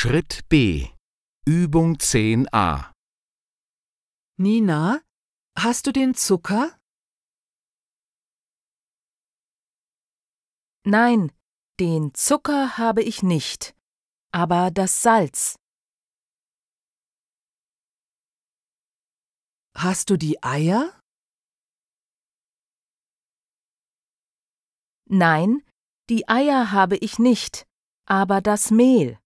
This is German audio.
Schritt B. Übung 10a. Nina, hast du den Zucker? Nein, den Zucker habe ich nicht, aber das Salz. Hast du die Eier? Nein, die Eier habe ich nicht, aber das Mehl.